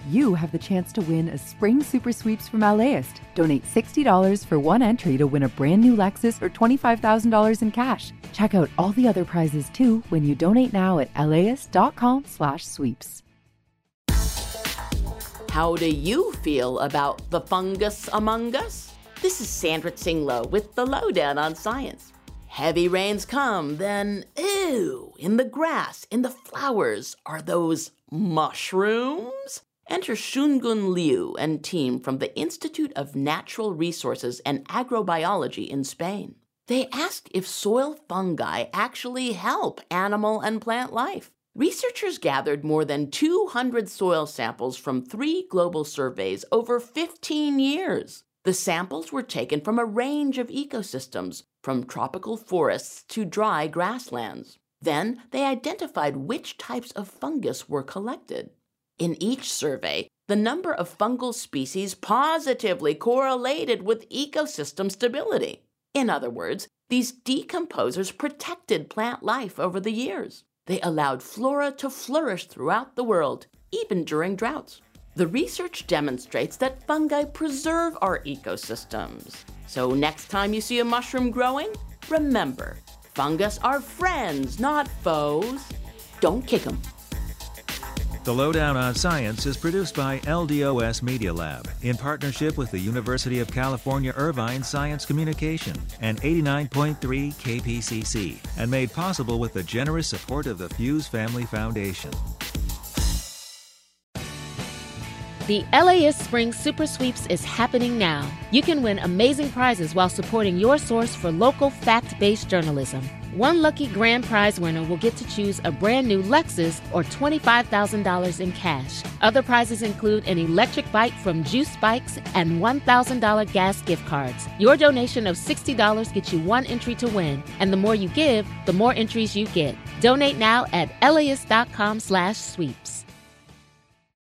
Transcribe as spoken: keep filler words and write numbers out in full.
you have the chance to win a spring super sweeps from LAist. Donate sixty dollars for one entry to win a brand new Lexus or twenty-five thousand dollars in cash. Check out all the other prizes too when you donate now at laist.com slash sweeps. How do you feel about the fungus among us? This is Sandra Tsinglow with the Lowdown on Science. Heavy rains come, then, ew, in the grass, in the flowers, are those mushrooms? Enter Shungun Liu and team from the Institute of Natural Resources and Agrobiology in Spain. They asked if soil fungi actually help animal and plant life. Researchers gathered more than two hundred soil samples from three global surveys over fifteen years. The samples were taken from a range of ecosystems, from tropical forests to dry grasslands. Then they identified which types of fungus were collected. In each survey, the number of fungal species positively correlated with ecosystem stability. In other words, these decomposers protected plant life over the years. They allowed flora to flourish throughout the world, even during droughts. The research demonstrates that fungi preserve our ecosystems. So next time you see a mushroom growing, remember, fungus are friends, not foes. Don't kick them. The Lowdown on Science is produced by L D O S Media Lab in partnership with the University of California Irvine Science Communication and eighty-nine point three K P C C, and made possible with the generous support of the Fuse Family Foundation. The LAist Spring Super Sweeps is happening now. You can win amazing prizes while supporting your source for local fact-based journalism. One lucky grand prize winner will get to choose a brand new Lexus or twenty-five thousand dollars in cash. Other prizes include an electric bike from Juice Bikes and one thousand dollars gas gift cards. Your donation of sixty dollars gets you one entry to win, and the more you give, the more entries you get. Donate now at laist.com slash sweeps.